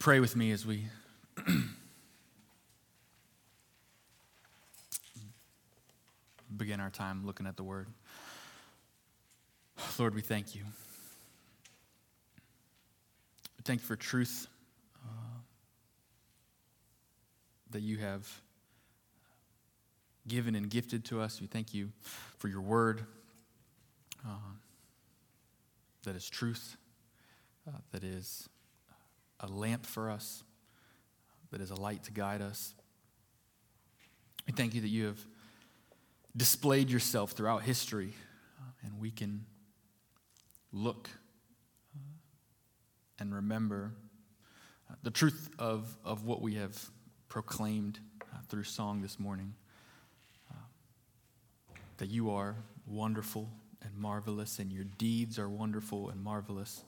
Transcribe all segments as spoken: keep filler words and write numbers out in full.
Pray with me as we begin our time looking at the Word. Lord, we thank you. We thank you for truth uh, that you have given and gifted to us. We thank you for your Word uh, that is truth, uh, that is a lamp for us, that is a light to guide us. We thank you that you have displayed yourself throughout history, uh, and we can look uh, and remember uh, the truth of, of what we have proclaimed uh, through song this morning, uh, that you are wonderful and marvelous, and your deeds are wonderful and marvelous.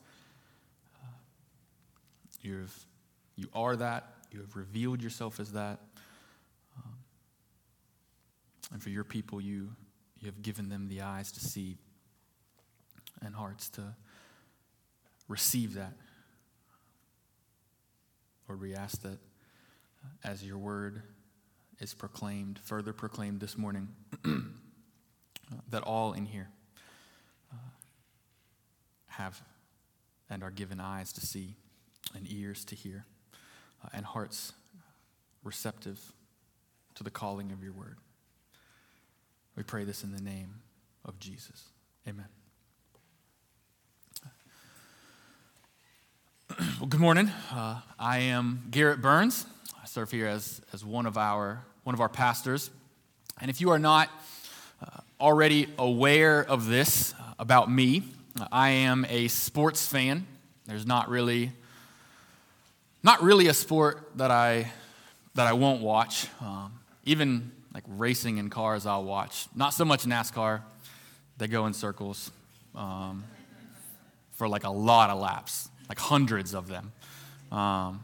You've, you are that. You have revealed yourself as that. Um, and for your people, you, you have given them the eyes to see and hearts to receive that. Lord, we ask that uh, as your word is proclaimed, further proclaimed this morning, uh, that all in here uh, have and are given eyes to see and ears to hear, uh, and hearts receptive to the calling of your word. We pray this in the name of Jesus. Amen. Well, good morning. Uh, I am Garrett Burns. I serve here as, as one of our one of our pastors. And if you are not uh, already aware of this uh, about me, I am a sports fan. There's not really Not really a sport that I that I won't watch. Um, even like racing in cars, I'll watch. Not so much NASCAR. They go in circles um, for like a lot of laps, like hundreds of them. Um,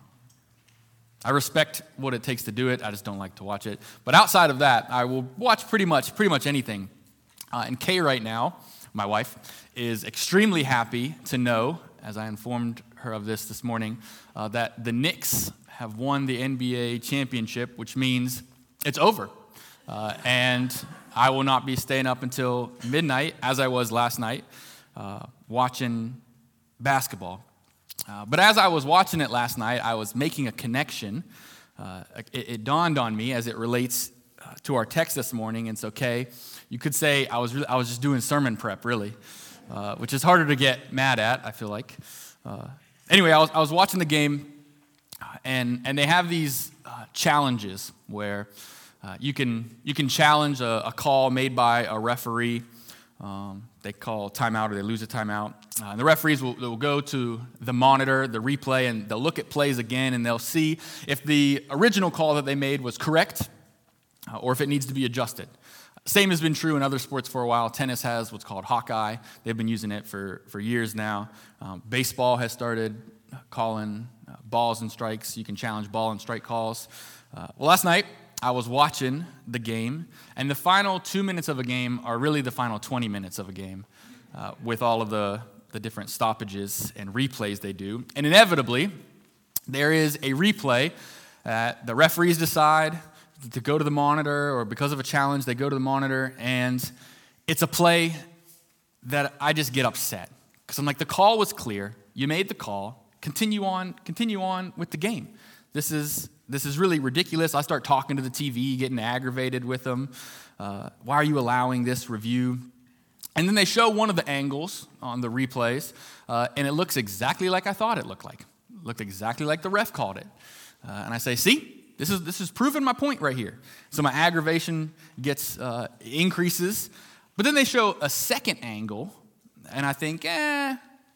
I respect what it takes to do it. I just don't like to watch it. But outside of that, I will watch pretty much pretty much anything. Uh, and Kay right now, my wife, is extremely happy to know, as I informed her of this this morning, uh, that the Knicks have won the N B A championship, which means it's over. Uh, and I will not be staying up until midnight, as I was last night, uh, watching basketball. Uh, but as I was watching it last night, I was making a connection. Uh, it, it dawned on me as it relates uh, to our text this morning. And so, Kay, you could say I was, really, I was just doing sermon prep, really. Uh, which is harder to get mad at, I feel like. Uh, anyway, I was, I was watching the game, and and they have these uh, challenges where uh, you can you can challenge a, a call made by a referee. Um, they call timeout or they lose a timeout. Uh, and the referees will, will go to the monitor, the replay, and they'll look at plays again, and they'll see if the original call that they made was correct uh, or if it needs to be adjusted. Same has been true in other sports for a while. Tennis has what's called Hawkeye. They've been using it for, for years now. Um, baseball has started calling uh, balls and strikes. You can challenge ball and strike calls. Uh, well, last night, I was watching the game, and the final two minutes of a game are really the final twenty minutes of a game uh, with all of the, the different stoppages and replays they do. And inevitably, there is a replay that the referees decide to go to the monitor, or because of a challenge, they go to the monitor, and it's a play that I just get upset. Because I'm like, the call was clear. You made the call. Continue on, continue on with the game. This is this is really ridiculous. I start talking to the T V, getting aggravated with them. Uh, why are you allowing this review? And then they show one of the angles on the replays, uh, and it looks exactly like I thought it looked like. It looked exactly like the ref called it. Uh, and I say, see? This is this is proving my point right here. So my aggravation gets uh, increases. But then they show a second angle, and I think, eh,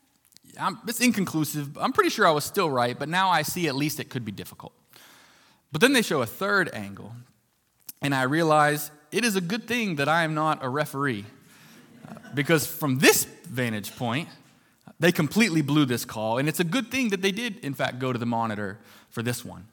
I'm, it's inconclusive. I'm pretty sure I was still right, but now I see at least it could be difficult. But then they show a third angle, and I realize it is a good thing that I am not a referee. Uh, because from this vantage point, they completely blew this call, and it's a good thing that they did, in fact, go to the monitor for this one.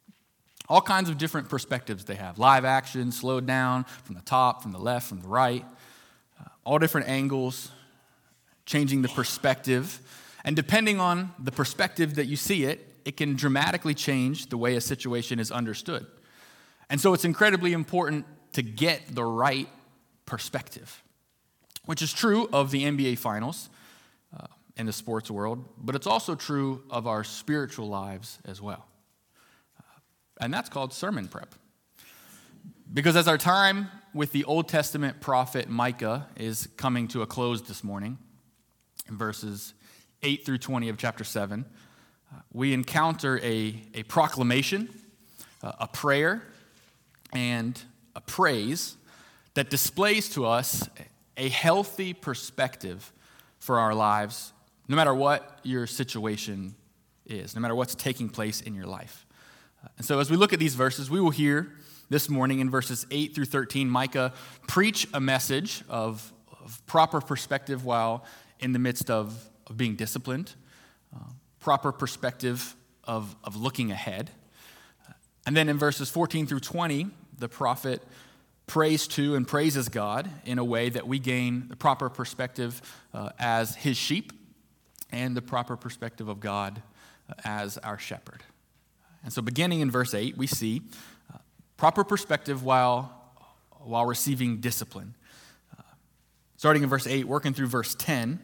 All kinds of different perspectives they have. Live action, slowed down, from the top, from the left, from the right. Uh, all different angles, changing the perspective. And depending on the perspective that you see it, it can dramatically change the way a situation is understood. And so it's incredibly important to get the right perspective, which is true of the N B A Finals uh, in the sports world, but it's also true of our spiritual lives as well. Uh, and that's called sermon prep. Because as our time with the Old Testament prophet Micah is coming to a close this morning, in verses eight through twenty of chapter seven, uh, we encounter a, a proclamation, uh, a prayer, and a praise that displays to us a healthy perspective for our lives, no matter what your situation is, no matter what's taking place in your life. Uh, and so as we look at these verses, we will hear this morning in verses eight through thirteen, Micah preach a message of, of proper perspective while in the midst of, of being disciplined, uh, proper perspective of, of looking ahead. And then in verses fourteen through twenty, the prophet prays to and praises God in a way that we gain the proper perspective uh, as his sheep and the proper perspective of God uh, as our shepherd. And so beginning in verse eight, we see uh, proper perspective while, while receiving discipline. Uh, starting in verse eight, working through verse ten,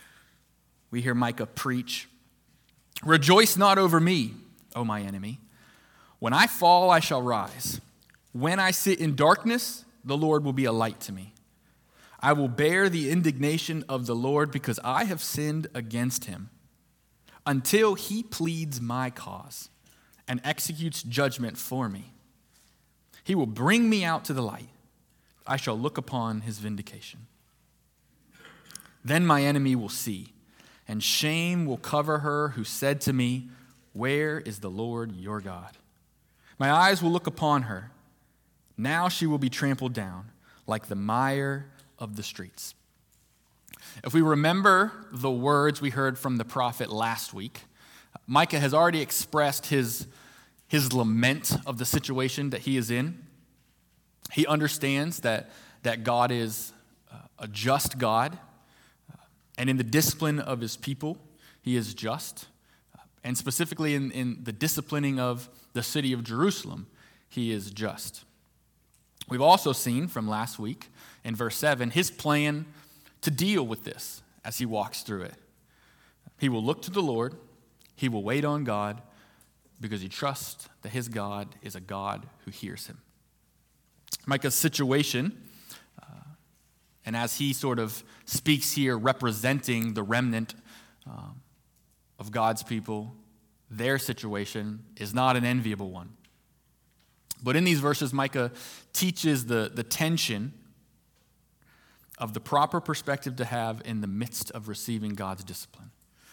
we hear Micah preach, "Rejoice not over me, O my enemy. When I fall, I shall rise. When I sit in darkness, the Lord will be a light to me. I will bear the indignation of the Lord because I have sinned against him, until he pleads my cause and executes judgment for me. He will bring me out to the light. I shall look upon his vindication. Then my enemy will see, and shame will cover her who said to me, 'Where is the Lord your God?' My eyes will look upon her. Now she will be trampled down like the mire of the streets." If we remember the words we heard from the prophet last week, Micah has already expressed his, his lament of the situation that he is in. He understands that, that God is a just God, and in the discipline of his people, he is just. And specifically in, in the disciplining of the city of Jerusalem, he is just. We've also seen from last week in verse seven his plan to deal with this as he walks through it. He will look to the Lord, he will wait on God because he trusts that his God is a God who hears him. Micah's situation, uh, and as he sort of speaks here representing the remnant um, of God's people, their situation is not an enviable one. But in these verses, Micah teaches the, the tension of the proper perspective to have in the midst of receiving God's discipline.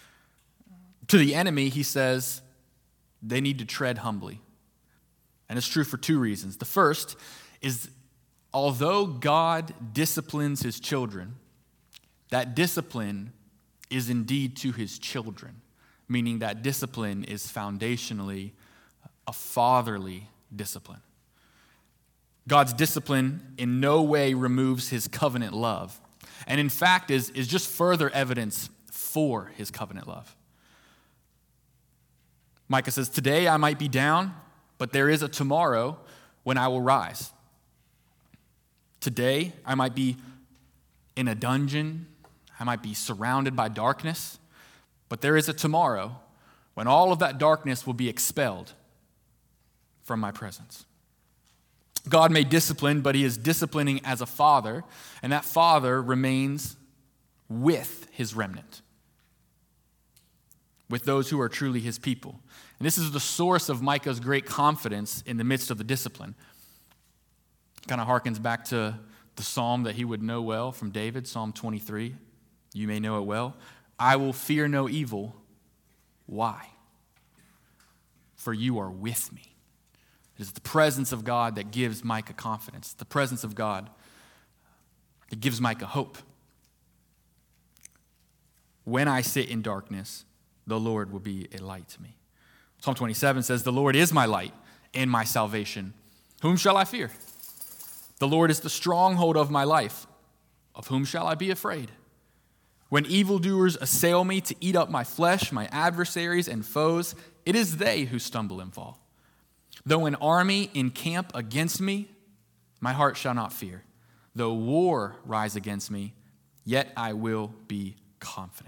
To the enemy, he says they need to tread humbly. And it's true for two reasons. The first is, although God disciplines his children, that discipline is indeed to his children, meaning that discipline is foundationally a fatherly discipline. God's discipline in no way removes his covenant love, and in fact is, is just further evidence for his covenant love. Micah says, "Today I might be down, but there is a tomorrow when I will rise. Today I might be in a dungeon, I might be surrounded by darkness, but there is a tomorrow when all of that darkness will be expelled from my presence." God may discipline, but he is disciplining as a father, and that father remains with his remnant, with those who are truly his people. And this is the source of Micah's great confidence in the midst of the discipline. Kind of harkens back to the psalm that he would know well from David, Psalm twenty-three. You may know it well. "I will fear no evil." Why? "For you are with me." It is the presence of God that gives Micah confidence. The presence of God that gives Micah hope. "When I sit in darkness, the Lord will be a light to me." Psalm twenty-seven says, "The Lord is my light and my salvation. Whom shall I fear? The Lord is the stronghold of my life. Of whom shall I be afraid? When evildoers assail me to eat up my flesh, my adversaries and foes, it is they who stumble and fall. Though an army encamp against me, my heart shall not fear. Though war rise against me, yet I will be confident.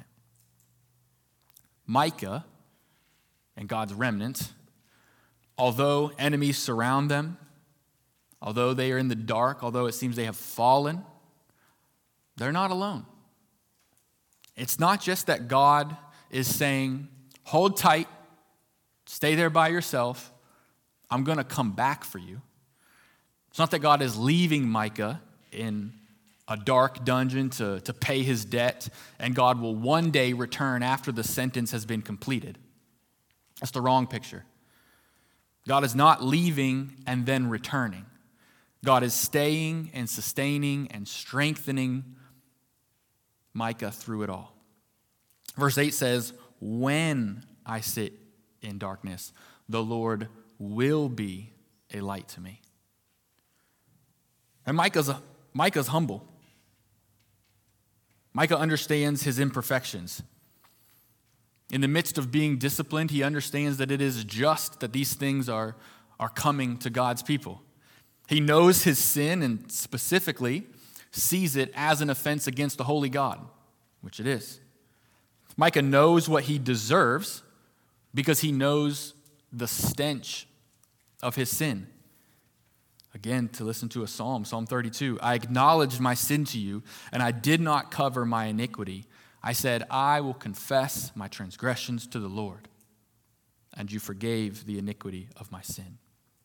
Micah and God's remnant, although enemies surround them, although they are in the dark, although it seems they have fallen, they're not alone. It's not just that God is saying, hold tight, stay there by yourself, I'm going to come back for you. It's not that God is leaving Micah in a dark dungeon to, to pay his debt, and God will one day return after the sentence has been completed. That's the wrong picture. God is not leaving and then returning. God is staying and sustaining and strengthening Micah through it all. Verse eight says, when I sit in darkness, the Lord will be a light to me. And Micah's, Micah's humble. Micah understands his imperfections. In the midst of being disciplined, he understands that it is just that these things are, are coming to God's people. He knows his sin and specifically sees it as an offense against the holy God, which it is. Micah knows what he deserves because he knows the stench of his sin. Again, to listen to a psalm, Psalm thirty-two, I acknowledged my sin to you, and I did not cover my iniquity. I said, I will confess my transgressions to the Lord, and you forgave the iniquity of my sin.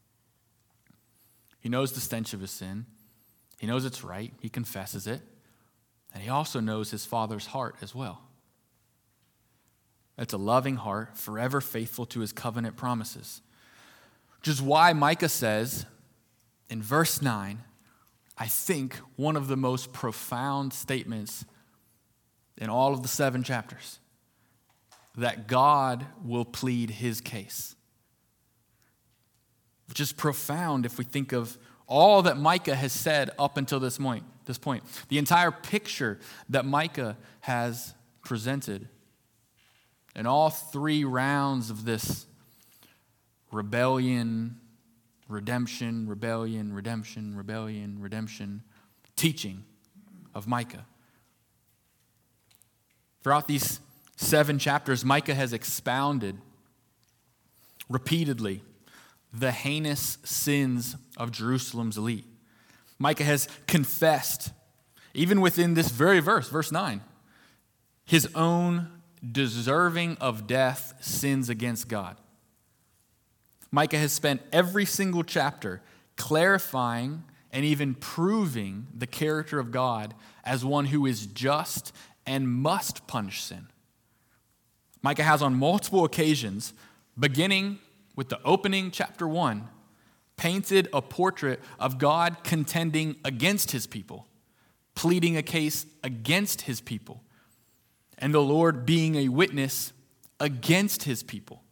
He knows the stench of his sin. He knows it's right. He confesses it. And he also knows his Father's heart as well. It's a loving heart, forever faithful to his covenant promises. Which is why Micah says in verse nine, I think one of the most profound statements in all of the seven chapters, that God will plead his case. Which is profound if we think of all that Micah has said up until this point. This point, the entire picture that Micah has presented in all three rounds of this rebellion, redemption, rebellion, redemption, rebellion, redemption teaching of Micah. Throughout these seven chapters, Micah has expounded repeatedly the heinous sins of Jerusalem's elite. Micah has confessed, even within this very verse, verse nine, his own deserving of death sins against God. Micah has spent every single chapter clarifying and even proving the character of God as one who is just and must punish sin. Micah has on multiple occasions, beginning with the opening chapter one, painted a portrait of God contending against his people, pleading a case against his people, and the Lord being a witness against his people.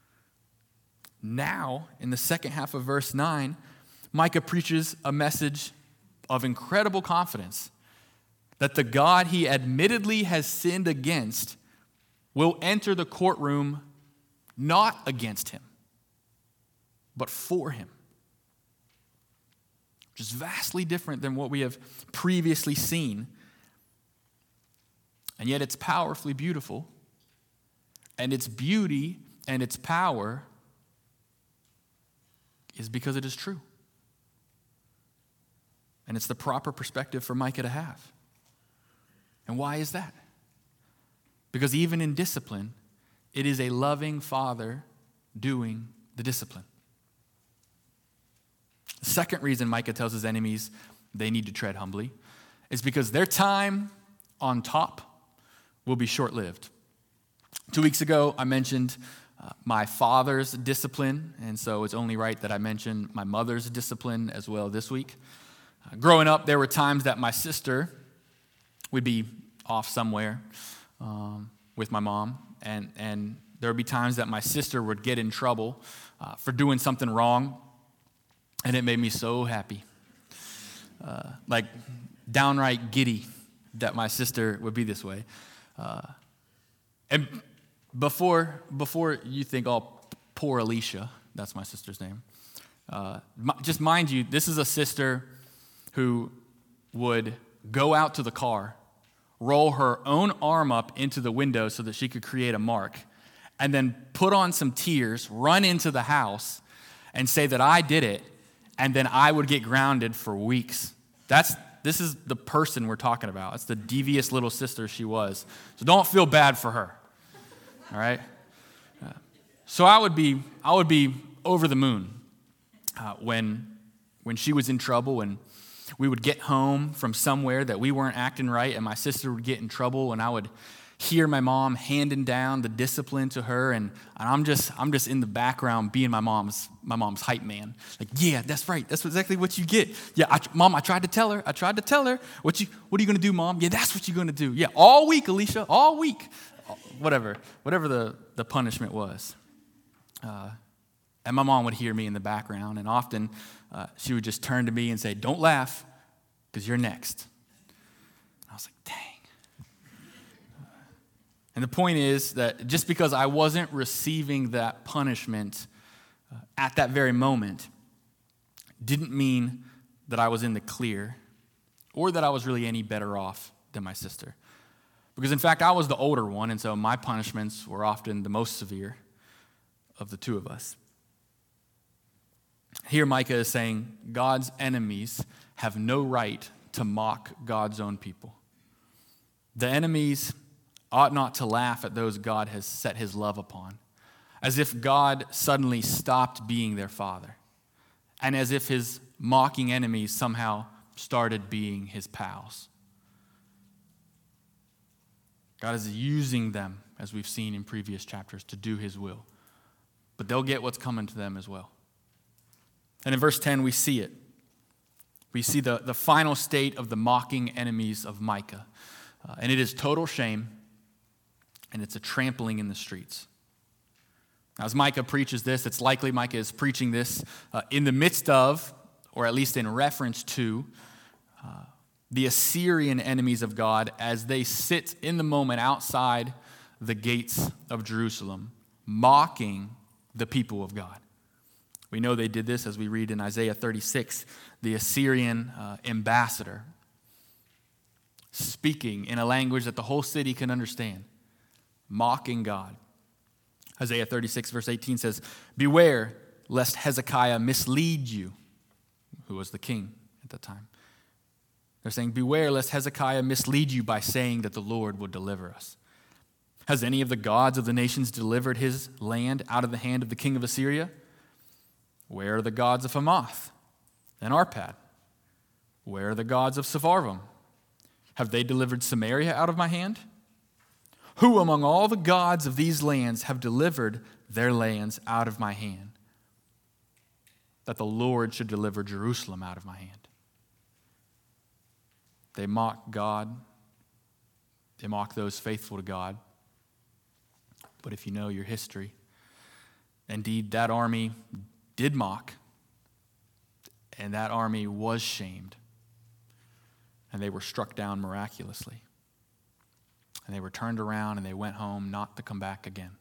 Now, in the second half of verse nine, Micah preaches a message of incredible confidence that the God he admittedly has sinned against will enter the courtroom not against him, but for him. Which is vastly different than what we have previously seen. And yet it's powerfully beautiful. And its beauty and its power is because it is true. And it's the proper perspective for Micah to have. And why is that? Because even in discipline, it is a loving father doing the discipline. The second reason Micah tells his enemies they need to tread humbly is because their time on top will be short-lived. Two weeks ago, I mentioned uh, my father's discipline, and so it's only right that I mention my mother's discipline as well this week. Uh, growing up, there were times that my sister would be off somewhere um, with my mom, and, and there would be times that my sister would get in trouble uh, for doing something wrong, and it made me so happy. Uh, like downright giddy that my sister would be this way. And before, before you think, oh, poor Alicia, that's my sister's name, uh, just mind you, this is a sister who would go out to the car, roll her own arm up into the window so that she could create a mark, and then put on some tears, run into the house, and say that I did it, and then I would get grounded for weeks. That's This is the person we're talking about. It's the devious little sister she was. So don't feel bad for her. All right? Uh, so I would be, I would be over the moon uh, when, when she was in trouble, and we would get home from somewhere that we weren't acting right, and my sister would get in trouble, and I would hear my mom handing down the discipline to her, and, and I'm just I'm just in the background being my mom's my mom's hype man. Like, yeah, that's right. That's exactly what you get. Yeah, I, Mom, I tried to tell her. I tried to tell her. What you What are you going to do, Mom? Yeah, that's what you're going to do. Yeah, all week, Alicia, all week. Whatever, whatever the, the punishment was. Uh, and my mom would hear me in the background, and often uh, she would just turn to me and say, don't laugh, because you're next. I was like, dang. And the point is that just because I wasn't receiving that punishment uh, at that very moment didn't mean that I was in the clear or that I was really any better off than my sister. Because in fact, I was the older one, and so my punishments were often the most severe of the two of us. Here Micah is saying God's enemies have no right to mock God's own people. The enemies ought not to laugh at those God has set his love upon, as if God suddenly stopped being their father, and as if his mocking enemies somehow started being his pals. God is using them, as we've seen in previous chapters, to do his will. But they'll get what's coming to them as well. And in verse ten, we see it. We see the, the final state of the mocking enemies of Micah. Uh, and it is total shame, and it's a trampling in the streets. Now, as Micah preaches this, it's likely Micah is preaching this uh, in the midst of, or at least in reference to, uh, the Assyrian enemies of God as they sit in the moment outside the gates of Jerusalem, mocking the people of God. We know they did this as we read in Isaiah thirty-six, the Assyrian uh, ambassador speaking in a language that the whole city can understand, mocking God. Isaiah thirty-six, verse eighteen says, "Beware lest Hezekiah mislead you," who was the king at the time. They're saying, beware lest Hezekiah mislead you by saying that the Lord will deliver us. Has any of the gods of the nations delivered his land out of the hand of the king of Assyria? Where are the gods of Hamath and Arpad? Where are the gods of Sepharvaim? Have they delivered Samaria out of my hand? Who among all the gods of these lands have delivered their lands out of my hand, that the Lord should deliver Jerusalem out of my hand? They mock God. They mock those faithful to God. But if you know your history, indeed that army did mock, and that army was shamed, and they were struck down miraculously. And they were turned around and they went home not to come back again.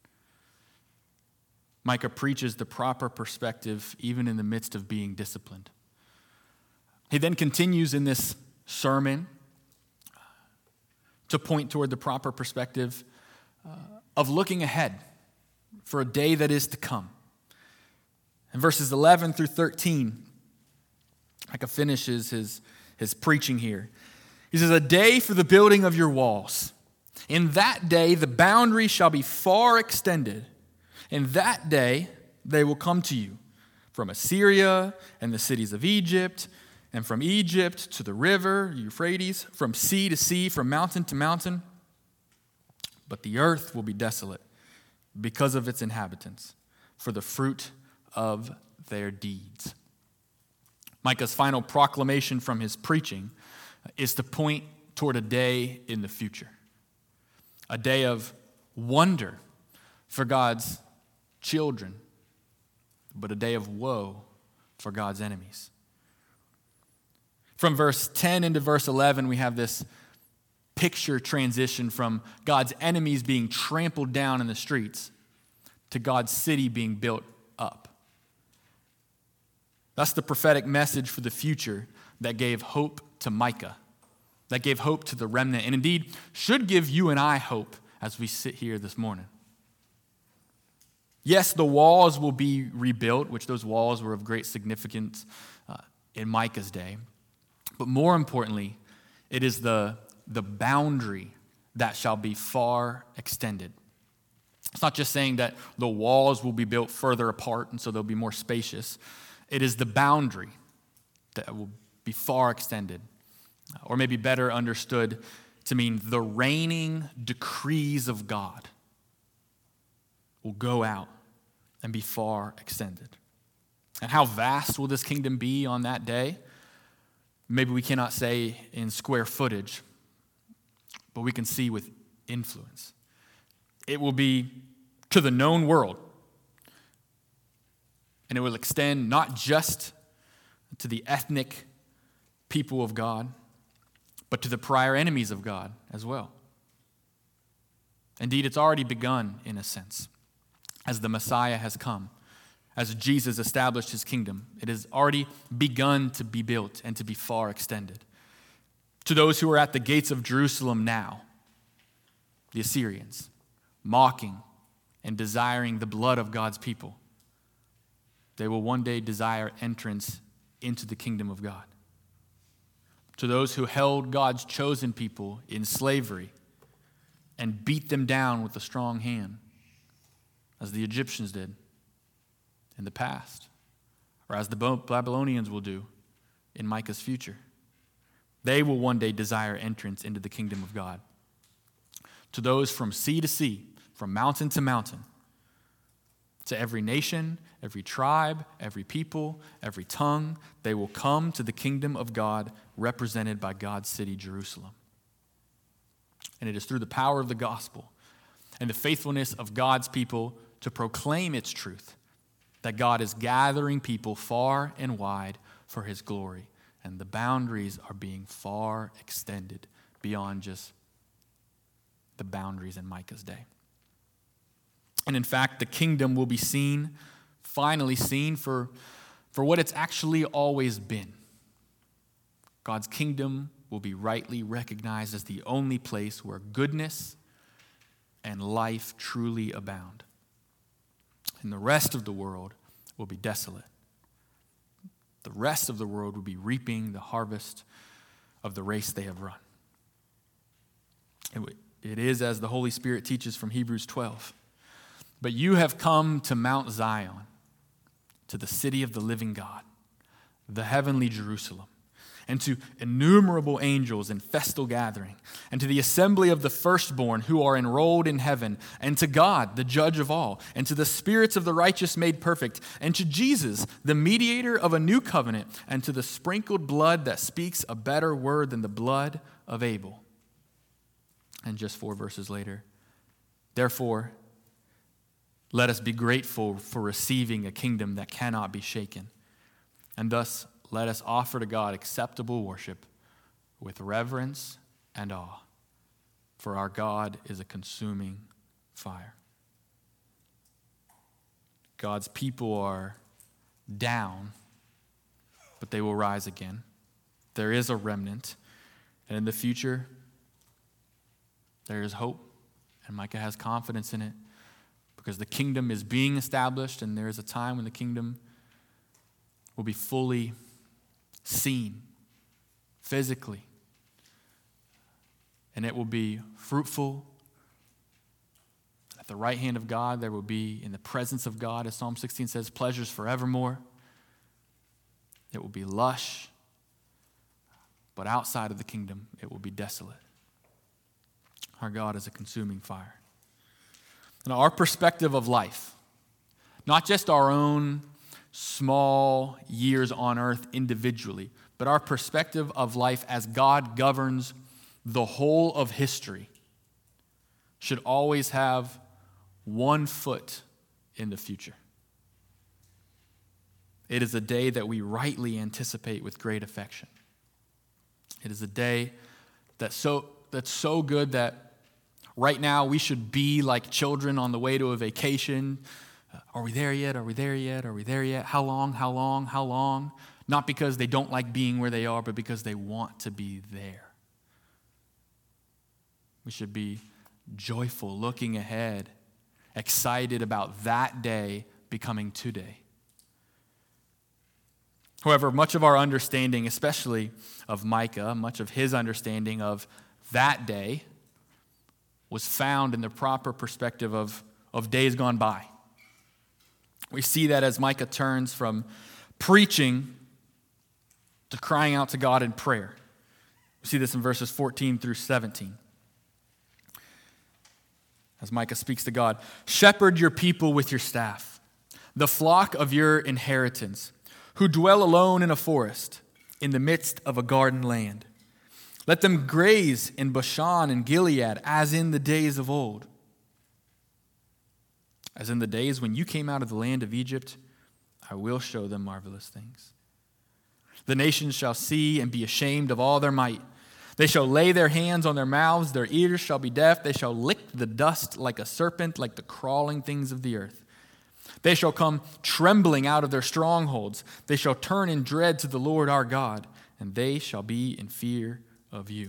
Micah preaches the proper perspective even in the midst of being disciplined. He then continues in this sermon to point toward the proper perspective uh, of looking ahead for a day that is to come. In verses eleven through thirteen, Micah finishes his, his preaching here. He says, "A day for the building of your walls. In that day the boundary shall be far extended. In that day they will come to you from Assyria and the cities of Egypt, and from Egypt to the river Euphrates, from sea to sea, from mountain to mountain. But the earth will be desolate because of its inhabitants, for the fruit of their deeds." Micah's final proclamation from his preaching is to point toward a day in the future, a day of wonder for God's children, but a day of woe for God's enemies. From verse ten into verse eleven, we have this picture transition from God's enemies being trampled down in the streets to God's city being built up. That's the prophetic message for the future that gave hope to Micah, that gave hope to the remnant, and indeed should give you and I hope as we sit here this morning. Yes, the walls will be rebuilt, which those walls were of great significance uh, in Micah's day. But more importantly, it is the, the boundary that shall be far extended. It's not just saying that the walls will be built further apart and so they'll be more spacious. It is the boundary that will be far extended, or maybe better understood to mean the reigning decrees of God will go out and be far extended. And how vast will this kingdom be on that day? Maybe we cannot say in square footage, but we can see with influence. It will be to the known world, and it will extend not just to the ethnic people of God, but to the prior enemies of God as well. Indeed, it's already begun in a sense. As the Messiah has come, as Jesus established his kingdom, it has already begun to be built and to be far extended. To those who are at the gates of Jerusalem now, the Assyrians, mocking and desiring the blood of God's people, they will one day desire entrance into the kingdom of God. To those who held God's chosen people in slavery and beat them down with a strong hand, as the Egyptians did in the past, or as the Babylonians will do in Micah's future. They will one day desire entrance into the kingdom of God. To those from sea to sea, from mountain to mountain, to every nation, every tribe, every people, every tongue, they will come to the kingdom of God represented by God's city, Jerusalem. And it is through the power of the gospel and the faithfulness of God's people to proclaim its truth that God is gathering people far and wide for his glory. And the boundaries are being far extended beyond just the boundaries in Micah's day. And in fact, the kingdom will be seen, finally seen, for, for what it's actually always been. God's kingdom will be rightly recognized as the only place where goodness and life truly abound. And the rest of the world will be desolate. The rest of the world will be reaping the harvest of the race they have run. It is as the Holy Spirit teaches from Hebrews twelve. But you have come to Mount Zion, to the city of the living God, the heavenly Jerusalem, and to innumerable angels in festal gathering, and to the assembly of the firstborn who are enrolled in heaven, and to God, the judge of all, and to the spirits of the righteous made perfect, and to Jesus, the mediator of a new covenant, and to the sprinkled blood that speaks a better word than the blood of Abel. And just four verses later, therefore, let us be grateful for receiving a kingdom that cannot be shaken, and thus let us offer to God acceptable worship with reverence and awe, for our God is a consuming fire. God's people are down, but they will rise again. There is a remnant, and in the future, there is hope, and Micah has confidence in it, because the kingdom is being established, and there is a time when the kingdom will be fully seen physically, and it will be fruitful. At the right hand of God, there will be, in the presence of God, as Psalm sixteen says, pleasures forevermore. It will be lush, but outside of the kingdom, it will be desolate. Our God is a consuming fire. And our perspective of life, not just our own small years on earth individually, but our perspective of life as God governs the whole of history, should always have one foot in the future. It is a day that we rightly anticipate with great affection. It is a day that so that's so good that right now we should be like children on the way to a vacation. Uh, are we there yet? Are we there yet? Are we there yet? How long? How long? How long? Not because they don't like being where they are, but because they want to be there. We should be joyful, looking ahead, excited about that day becoming today. However, much of our understanding, especially of Micah, much of his understanding of that day was found in the proper perspective of, of days gone by. We see that as Micah turns from preaching to crying out to God in prayer. We see this in verses fourteen through seventeen. As Micah speaks to God, "Shepherd your people with your staff, the flock of your inheritance, who dwell alone in a forest, in the midst of a garden land. Let them graze in Bashan and Gilead, as in the days of old. As in the days when you came out of the land of Egypt, I will show them marvelous things. The nations shall see and be ashamed of all their might. They shall lay their hands on their mouths, their ears shall be deaf, they shall lick the dust like a serpent, like the crawling things of the earth. They shall come trembling out of their strongholds. They shall turn in dread to the Lord our God, and they shall be in fear of you."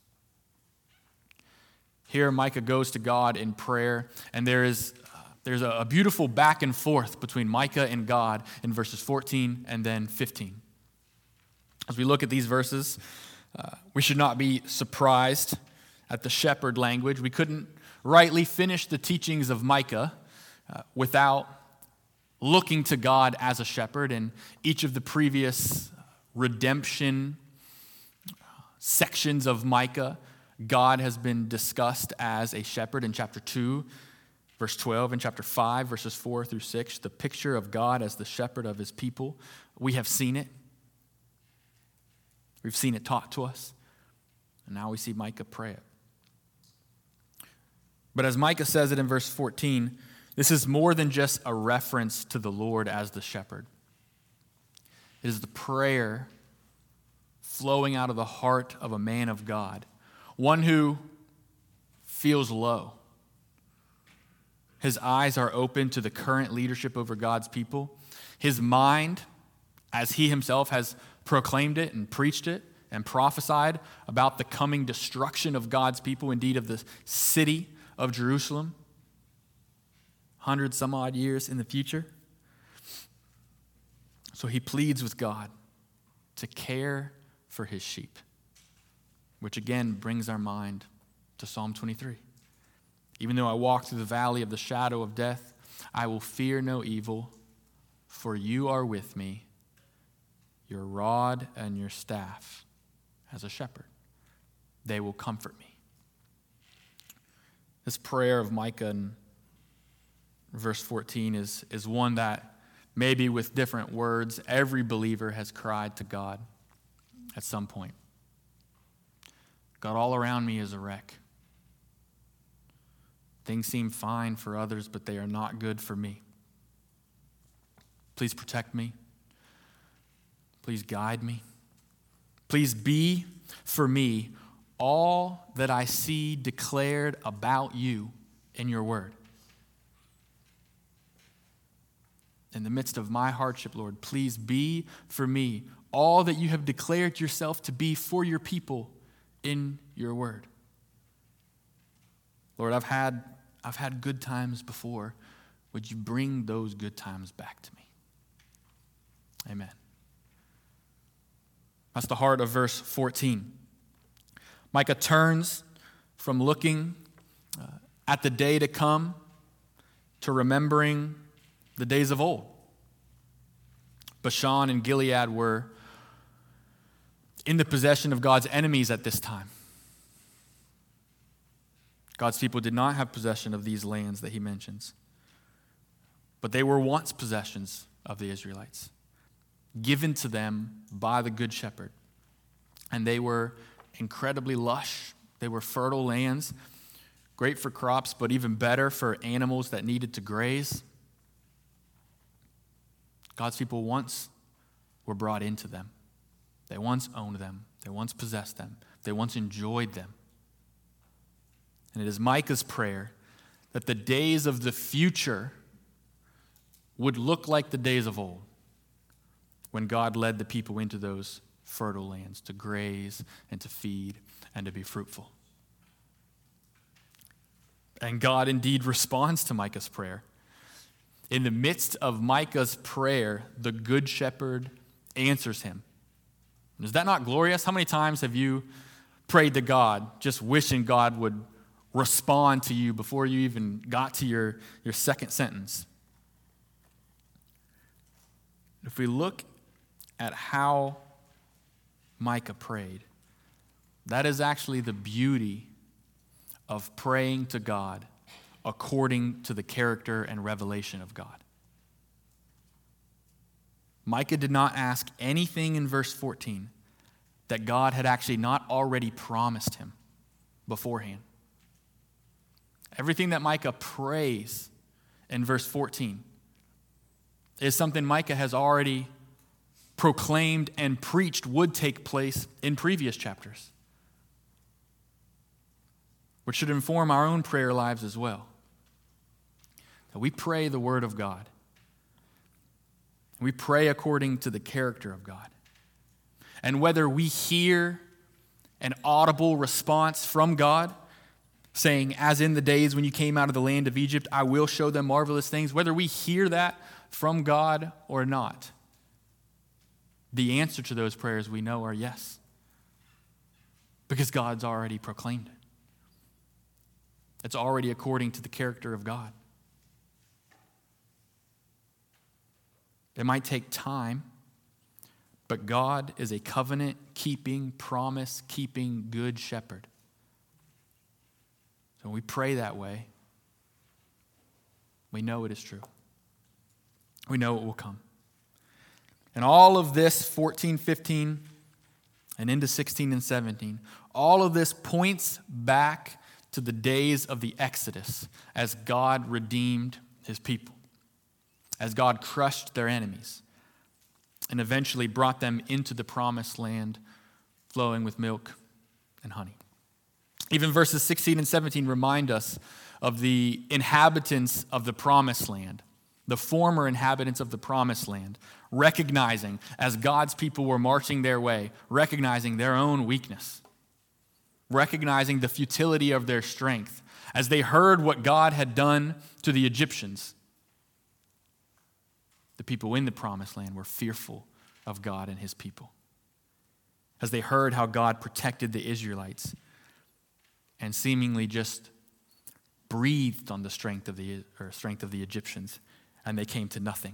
Here Micah goes to God in prayer, and there is uh, there's a, a beautiful back and forth between Micah and God in verses fourteen and then fifteen. As we look at these verses, uh, we should not be surprised at the shepherd language. We couldn't rightly finish the teachings of Micah uh, without looking to God as a shepherd. In each of the previous redemption sections of Micah, God has been discussed as a shepherd. In chapter two, verse twelve, in chapter five, verses four through six, the picture of God as the shepherd of his people. We have seen it. We've seen it taught to us. And now we see Micah pray it. But as Micah says it in verse fourteen, this is more than just a reference to the Lord as the shepherd. It is the prayer flowing out of the heart of a man of God, one who feels low. His eyes are open to the current leadership over God's people. His mind, as he himself has proclaimed it and preached it and prophesied about the coming destruction of God's people, indeed of the city of Jerusalem, hundred some odd years in the future. So he pleads with God to care for his sheep, which again brings our mind to Psalm twenty-three. Even though I walk through the valley of the shadow of death, I will fear no evil, for you are with me. Your rod and your staff, as a shepherd, they will comfort me. This prayer of Micah in verse fourteen is, is one that maybe with different words, every believer has cried to God at some point. God, all around me is a wreck. Things seem fine for others, but they are not good for me. Please protect me. Please guide me. Please be for me all that I see declared about you in your word. In the midst of my hardship, Lord, please be for me all that you have declared yourself to be for your people in your word. Lord, I've had, I've had good times before. Would you bring those good times back to me? Amen. That's the heart of verse fourteen. Micah turns from looking uh, at the day to come to remembering the days of old. Bashan and Gilead were in the possession of God's enemies at this time. God's people did not have possession of these lands that he mentions, but they were once possessions of the Israelites, given to them by the Good Shepherd. And they were incredibly lush. They were fertile lands, great for crops, but even better for animals that needed to graze. God's people once were brought into them. They once owned them. They once possessed them. They once enjoyed them. And it is Micah's prayer that the days of the future would look like the days of old, when God led the people into those fertile lands to graze and to feed and to be fruitful. And God indeed responds to Micah's prayer. In the midst of Micah's prayer, the Good Shepherd answers him. Is that not glorious? How many times have you prayed to God just wishing God would respond to you before you even got to your, your second sentence? If we look at how Micah prayed, that is actually the beauty of praying to God according to the character and revelation of God. Micah did not ask anything in verse fourteen that God had actually not already promised him beforehand. Everything that Micah prays in verse fourteen is something Micah has already proclaimed and preached would take place in previous chapters, which should inform our own prayer lives as well. That we pray the word of God. We pray according to the character of God. And whether we hear an audible response from God, saying, as in the days when you came out of the land of Egypt, I will show them marvelous things, whether we hear that from God or not, the answer to those prayers we know are yes. Because God's already proclaimed it. It's already according to the character of God. It might take time, but God is a covenant-keeping, promise-keeping good shepherd. So when we pray that way, we know it is true. We know it will come. And all of this, fourteen, fifteen, and into sixteen and seventeen, all of this points back to the days of the Exodus as God redeemed his people, as God crushed their enemies and eventually brought them into the promised land flowing with milk and honey. Even verses sixteen and seventeen remind us of the inhabitants of the promised land, the former inhabitants of the promised land, recognizing as God's people were marching their way, recognizing their own weakness, recognizing the futility of their strength as they heard what God had done to the Egyptians. The people in the promised land were fearful of God and his people as they heard how God protected the Israelites and seemingly just breathed on the strength of the or strength of the Egyptians, and they came to nothing.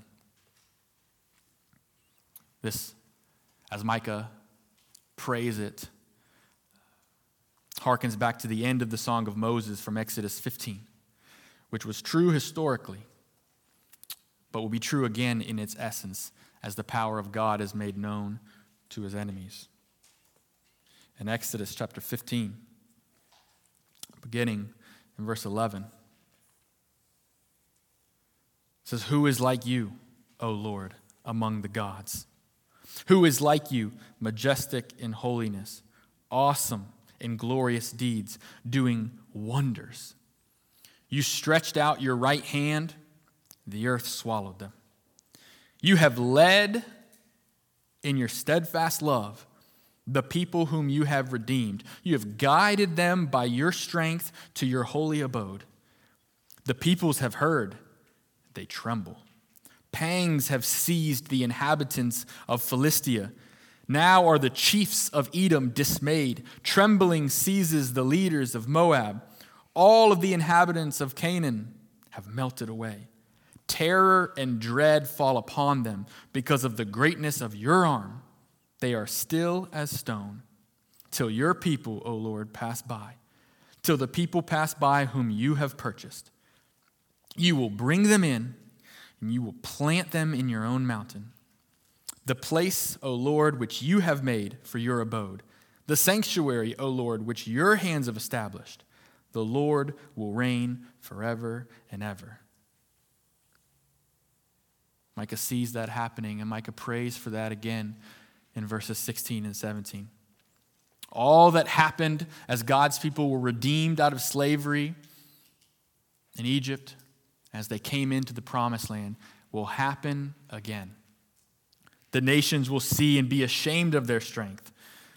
This, as Micah prays it, harkens back to the end of the Song of Moses from Exodus fifteen, which was true historically, but will be true again in its essence as the power of God is made known to his enemies. In Exodus chapter fifteen, beginning in verse eleven, it says, "Who is like you, O Lord, among the gods? Who is like you, majestic in holiness, awesome in glorious deeds, doing wonders? You stretched out your right hand, the earth swallowed them. You have led in your steadfast love the people whom you have redeemed. You have guided them by your strength to your holy abode. The peoples have heard, they tremble. Pangs have seized the inhabitants of Philistia. Now are the chiefs of Edom dismayed. Trembling seizes the leaders of Moab. All of the inhabitants of Canaan have melted away. Terror and dread fall upon them because of the greatness of your arm. They are still as stone, till your people, O Lord, pass by, till the people pass by whom you have purchased. You will bring them in, and you will plant them in your own mountain, the place, O Lord, which you have made for your abode, the sanctuary, O Lord, which your hands have established. The Lord will reign forever and ever." Micah sees that happening, and Micah prays for that again in verses sixteen and seventeen. all that happened as God's people were redeemed out of slavery in Egypt, as they came into the promised land, will happen again. The nations will see and be ashamed of their strength.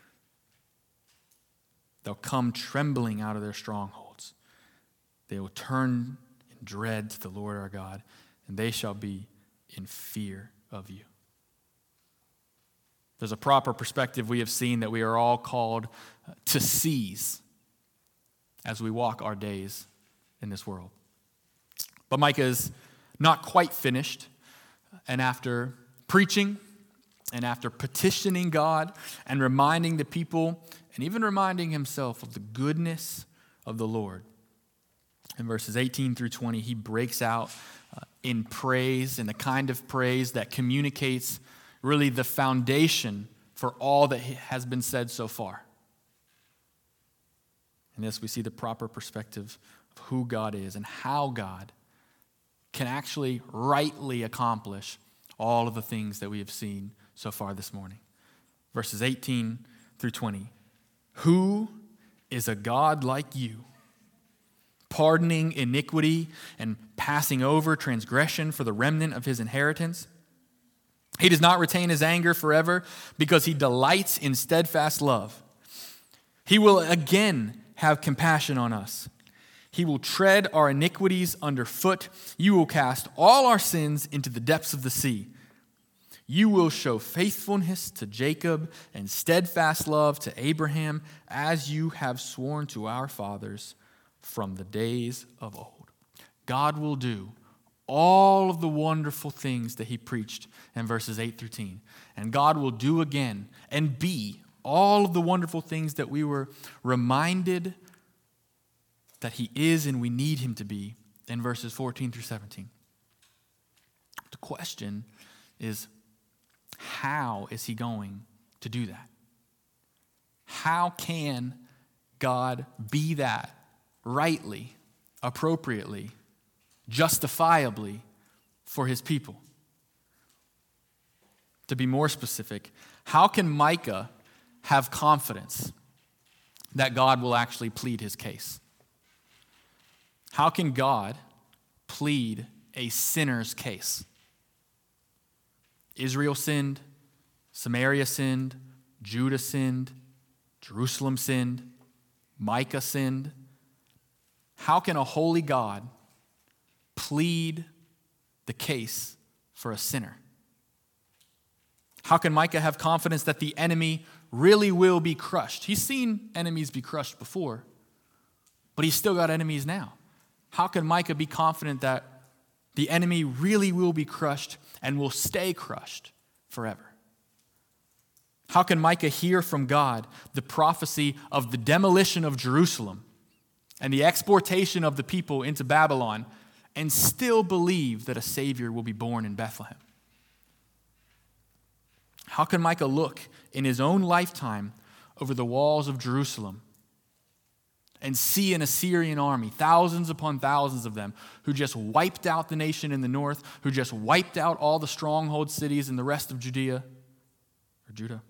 They'll come trembling out of their strongholds. They will turn in dread to the Lord our God, and they shall be in fear of you. There's a proper perspective we have seen that we are all called to seize as we walk our days in this world. But Micah is not quite finished, and after preaching and after petitioning God and reminding the people and even reminding himself of the goodness of the Lord, in verses eighteen through twenty, he breaks out uh, in praise, in the kind of praise that communicates really the foundation for all that has been said so far. In this, we see the proper perspective of who God is and how God can actually rightly accomplish all of the things that we have seen so far this morning. Verses eighteen through twenty. Who is a God like you, pardoning iniquity and passing over transgression for the remnant of his inheritance? He does not retain his anger forever because he delights in steadfast love. He will again have compassion on us. He will tread our iniquities underfoot. You will cast all our sins into the depths of the sea. You will show faithfulness to Jacob and steadfast love to Abraham, as you have sworn to our fathers from the days of old. God will do all of the wonderful things that he preached in verses eight through ten. And God will do again and be all of the wonderful things that we were reminded that he is and we need him to be in verses fourteen through seventeen. The question is, how is he going to do that? How can God be that rightly, appropriately, justifiably for his people? To be more specific, how can Micah have confidence that God will actually plead his case? How can God plead a sinner's case? Israel sinned, Samaria sinned, Judah sinned, Jerusalem sinned, Micah sinned. How can a holy God plead the case for a sinner? How can Micah have confidence that the enemy really will be crushed? He's seen enemies be crushed before, but he's still got enemies now. How can Micah be confident that the enemy really will be crushed and will stay crushed forever? How can Micah hear from God the prophecy of the demolition of Jerusalem and the exportation of the people into Babylon and still believe that a Savior will be born in Bethlehem? How can Micah look in his own lifetime over the walls of Jerusalem and see an Assyrian army, thousands upon thousands of them, who just wiped out the nation in the north, who just wiped out all the stronghold cities in the rest of Judea or Judah,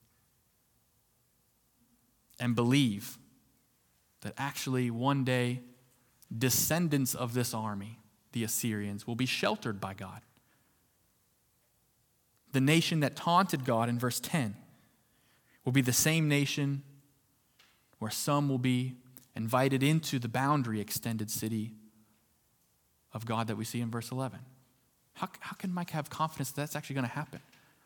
and believe that actually one day descendants of this army, the Assyrians, will be sheltered by God? The nation that taunted God in verse ten will be the same nation where some will be invited into the boundary extended city of God that we see in verse eleven. How, how can Micah have confidence that that's actually going to happen?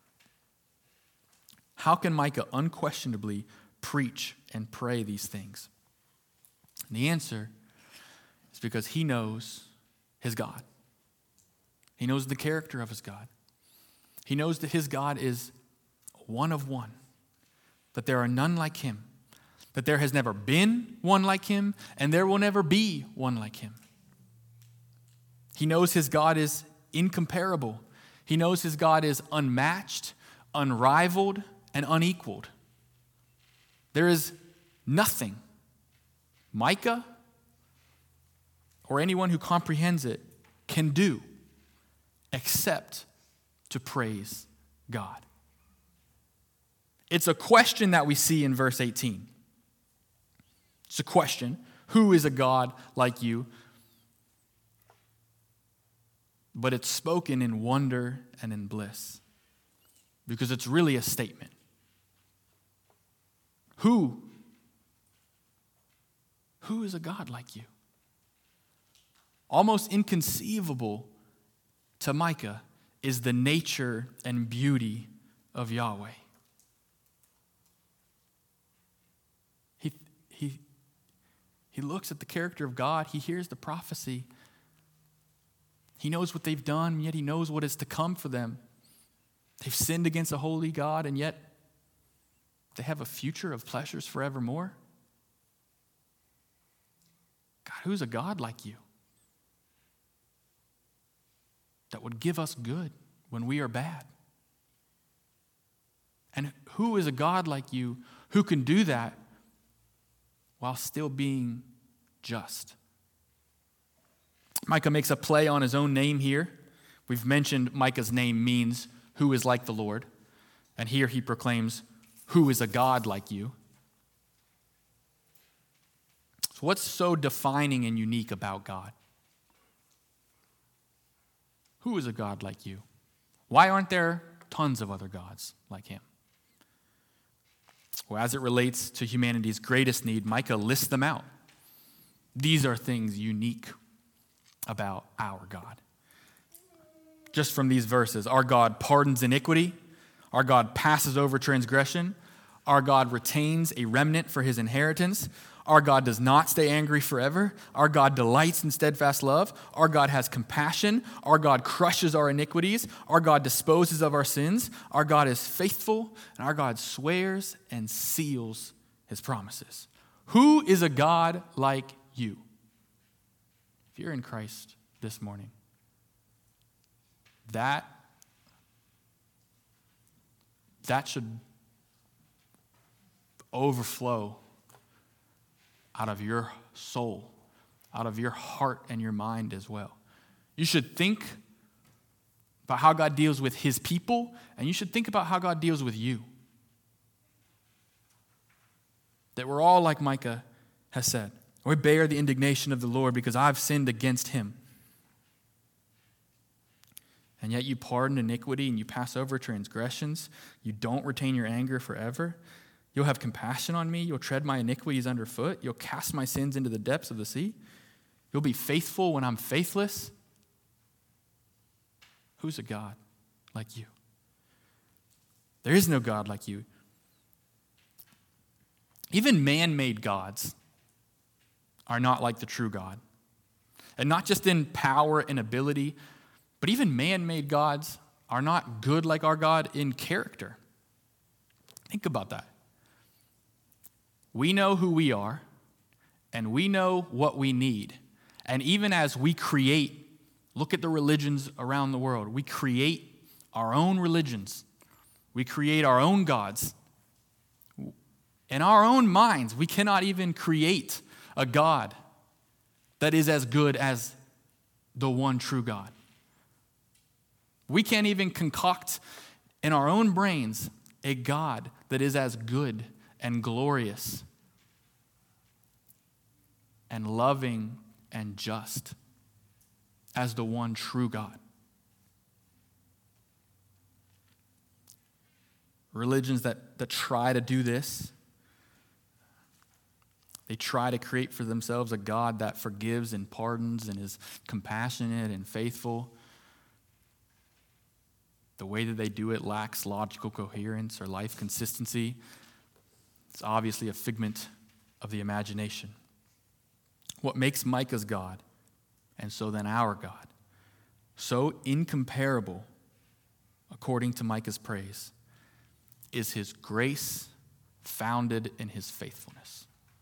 How can Micah unquestionably preach and pray these things? And the answer is because he knows his God. He knows the character of his God. He knows that his God is one of one, that there are none like him, that there has never been one like him, and there will never be one like him. He knows his God is incomparable. He knows his God is unmatched, unrivaled, and unequaled. There is nothing Micah or anyone who comprehends it can do except to praise God. It's a question that we see in verse eighteen. It's a question. Who is a God like you? But it's spoken in wonder and in bliss, because it's really a statement. Who? Who is a God like you? Almost inconceivable to Micah is the nature and beauty of Yahweh. He, he, he looks at the character of God. He hears the prophecy. He knows what they've done, and yet he knows what is to come for them. They've sinned against a holy God, and yet they have a future of pleasures forevermore. God, who's a God like you that would give us good when we are bad? And who is a God like you who can do that while still being just? Micah makes a play on his own name here. We've mentioned Micah's name means who is like the Lord. And here he proclaims, who is a God like you? So what's so defining and unique about God? Who is a God like you? Why aren't there tons of other gods like him? Well, as it relates to humanity's greatest need, Micah lists them out. These are things unique about our God. Just from these verses, our God pardons iniquity, our God passes over transgression, our God retains a remnant for his inheritance, our God does not stay angry forever, our God delights in steadfast love, our God has compassion, our God crushes our iniquities, our God disposes of our sins, our God is faithful, and our God swears and seals his promises. Who is a God like you? If you're in Christ this morning, that, that should overflow out of your soul, out of your heart and your mind as well. You should think about how God deals with his people, and you should think about how God deals with you. That we're all like Micah has said. We bear the indignation of the Lord because I've sinned against him. And yet you pardon iniquity and you pass over transgressions. You don't retain your anger forever. You'll have compassion on me. You'll tread my iniquities underfoot. You'll cast my sins into the depths of the sea. You'll be faithful when I'm faithless. Who's a God like you? There is no God like you. Even man-made gods are not like the true God. And not just in power and ability, but even man-made gods are not good like our God in character. Think about that. We know who we are, and we know what we need. And even as we create, look at the religions around the world. We create our own religions. We create our own gods. In our own minds, we cannot even create a God that is as good as the one true God. We can't even concoct in our own brains a God that is as good and glorious and loving and just as the one true God. Religions that, that try to do this, they try to create for themselves a God that forgives and pardons and is compassionate and faithful. The way that they do it lacks logical coherence or life consistency. It's obviously a figment of the imagination. What makes Micah's God, and so then our God, so incomparable, according to Micah's praise, is his grace founded in his faithfulness.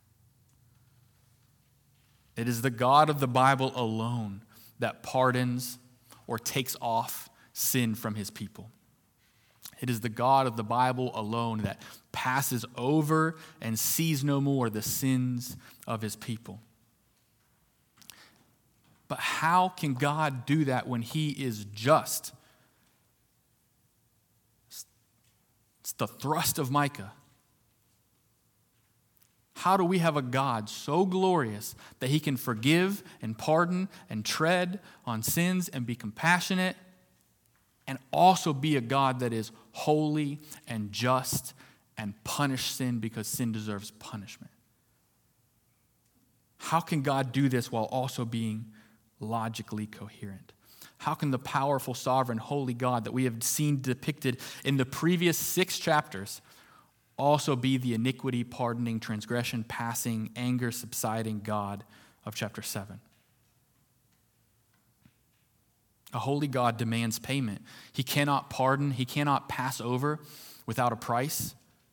It is the God of the Bible alone that pardons or takes off sin from his people. It is the God of the Bible alone that passes over and sees no more the sins of his people. But how can God do that when he is just? It's the thrust of Micah. How do we have a God so glorious that he can forgive and pardon and tread on sins and be compassionate, and also be a God that is holy and just and punish sin because sin deserves punishment? How can God do this while also being logically coherent? How can the powerful, sovereign, holy God that we have seen depicted in the previous six chapters also be the iniquity, pardoning, transgression, passing, anger, subsiding God of chapter seven? A holy God demands payment. He cannot pardon, he cannot pass over without a price.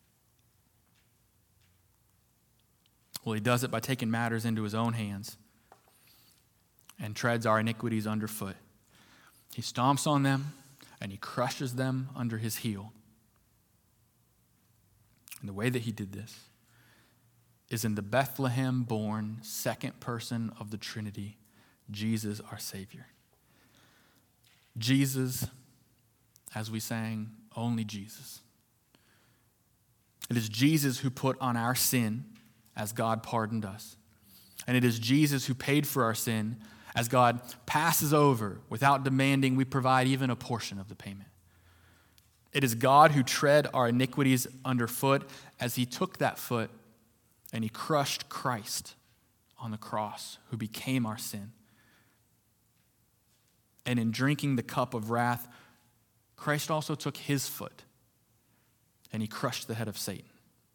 Well, he does it by taking matters into his own hands and treads our iniquities underfoot. He stomps on them and he crushes them under his heel. And the way that he did this is in the Bethlehem-born second person of the Trinity, Jesus, our Savior. Jesus, as we sang, only Jesus. It is Jesus who put on our sin as God pardoned us. And it is Jesus who paid for our sin as God passes over without demanding we provide even a portion of the payment. It is God who tread our iniquities underfoot as he took that foot and he crushed Christ on the cross, who became our sin. And in drinking the cup of wrath, Christ also took his foot and he crushed the head of Satan.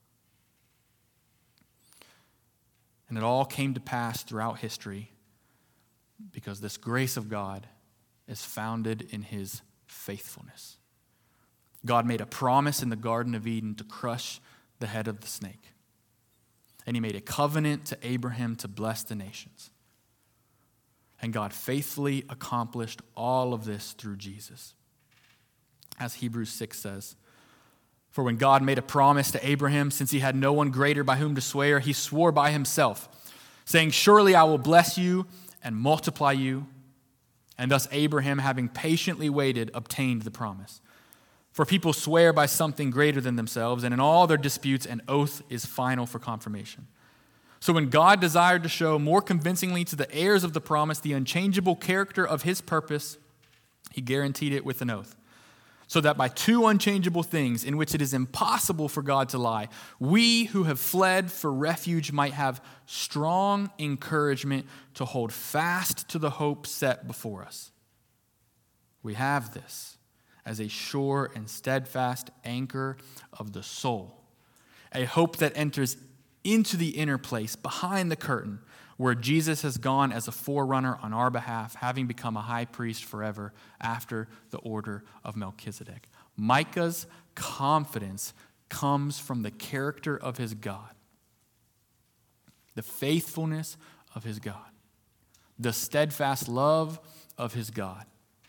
And it all came to pass throughout history because this grace of God is founded in his faithfulness. God made a promise in the Garden of Eden to crush the head of the snake. And he made a covenant to Abraham to bless the nations. And God faithfully accomplished all of this through Jesus. As Hebrews six says, for when God made a promise to Abraham, since he had no one greater by whom to swear, he swore by himself, saying, surely I will bless you and multiply you. And thus Abraham, having patiently waited, obtained the promise. For people swear by something greater than themselves, and in all their disputes, an oath is final for confirmation. So when God desired to show more convincingly to the heirs of the promise the unchangeable character of his purpose, he guaranteed it with an oath. So that by two unchangeable things in which it is impossible for God to lie, we who have fled for refuge might have strong encouragement to hold fast to the hope set before us. We have this as a sure and steadfast anchor of the soul, a hope that enters into the inner place behind the curtain where Jesus has gone as a forerunner on our behalf, having become a high priest forever after the order of Melchizedek. Micah's confidence comes from the character of his God, the faithfulness of his God, the steadfast love of his God.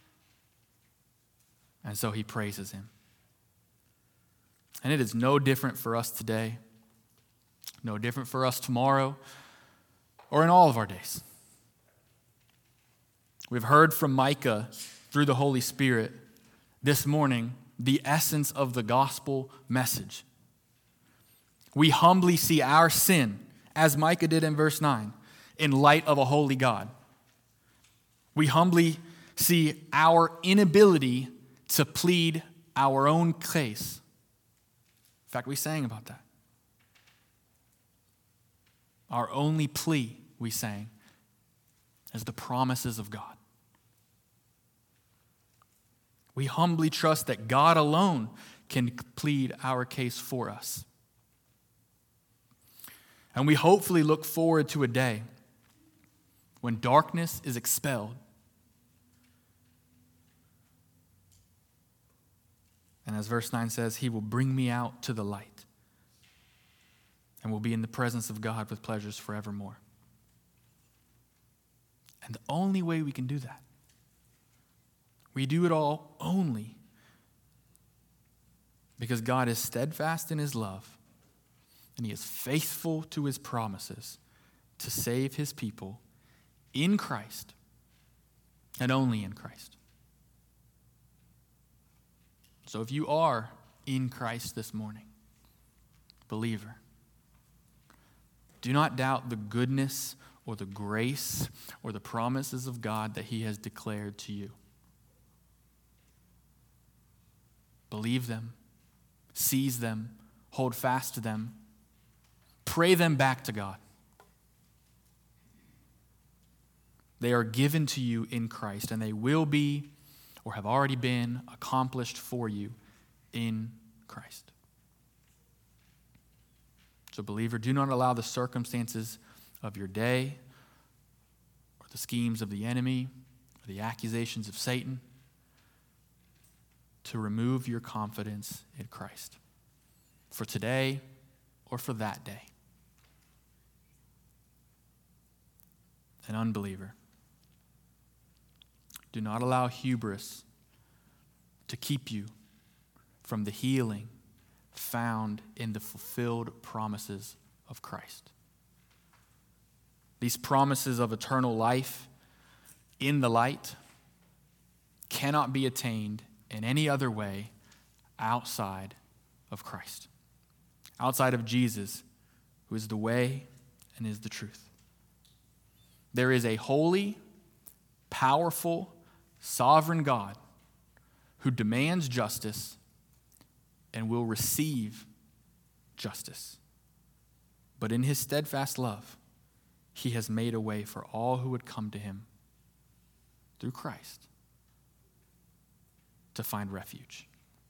And so he praises him. And it is no different for us today, no different for us tomorrow, or in all of our days. We've heard from Micah through the Holy Spirit this morning the essence of the gospel message. We humbly see our sin, as Micah did in verse nine, in light of a holy God. We humbly see our inability to plead our own case. In fact, we sang about that. Our only plea, we sang, is the promises of God. We humbly trust that God alone can plead our case for us. And we hopefully look forward to a day when darkness is expelled and as verse nine says, he will bring me out to the light. And we'll be in the presence of God with pleasures forevermore. And the only way we can do that, we do it all only because God is steadfast in his love and he is faithful to his promises to save his people in Christ and only in Christ. So if you are in Christ this morning, believer, Do not doubt the goodness or the grace or the promises of God that he has declared to you. Believe them, seize them, hold fast to them, pray them back to God. They are given to you in Christ, and they will be or have already been accomplished for you in Christ. So, believer, do not allow the circumstances of your day or the schemes of the enemy or the accusations of Satan to remove your confidence in Christ for today or for that day. An unbeliever, do not allow hubris to keep you from the healing found in the fulfilled promises of Christ. These promises of eternal life in the light cannot be attained in any other way outside of Christ, outside of Jesus, who is the way and is the truth. There is a holy, powerful, sovereign God who demands justice and will receive justice. But in his steadfast love, he has made a way for all who would come to him through Christ to find refuge.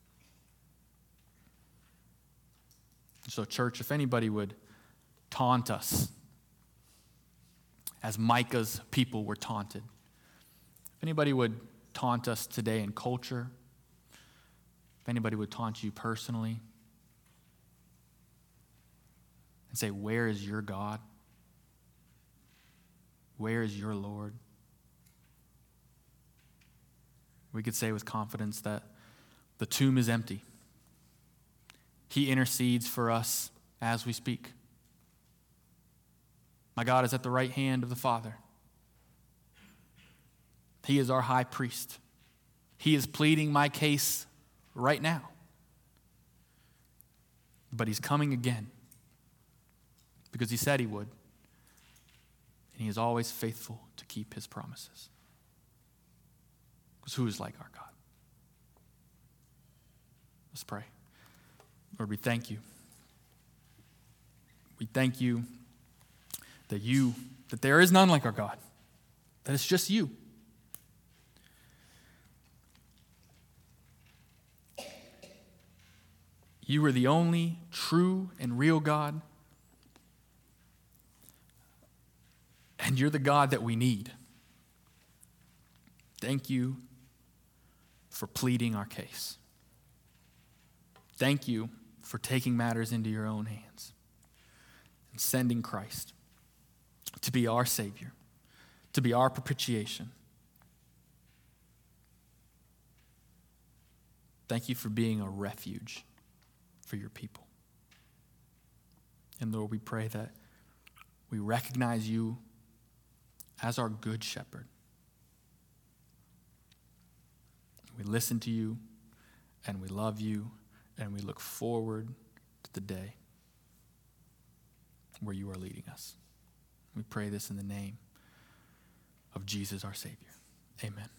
So, church, if anybody would taunt us as Micah's people were taunted, if anybody would taunt us today in culture, if anybody would taunt you personally and say, where is your God? Where is your Lord? We could say with confidence that the tomb is empty. He intercedes for us as we speak. My God is at the right hand of the Father. He is our high priest. He is pleading my case right now. But he's coming again because he said he would. And he is always faithful to keep his promises. Because who is like our God? Let's pray. Lord, we thank you. We thank you that you, that there is none like our God, that it's just you. You are the only true and real God, and you're the God that we need. Thank you for pleading our case. Thank you for taking matters into your own hands and sending Christ to be our Savior, to be our propitiation. Thank you for being a refuge for your people. And Lord, we pray that we recognize you as our good shepherd. We listen to you, and we love you, and we look forward to the day where you are leading us. We pray this in the name of Jesus, our Savior. Amen.